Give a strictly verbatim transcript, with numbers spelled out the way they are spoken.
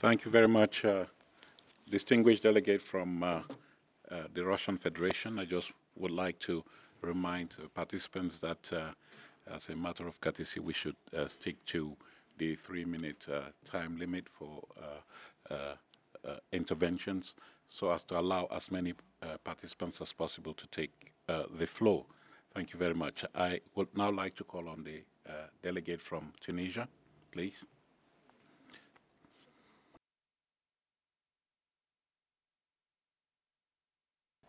Thank you very much, uh, distinguished delegate from uh, uh, the Russian Federation. I just would like to remind uh, participants that, uh, as a matter of courtesy, we should uh, stick to the three-minute uh, time limit for uh, uh, uh, interventions, so as to allow as many uh, participants as possible to take uh, the floor. Thank you very much. I would now like to call on the uh, delegate from Tunisia, please.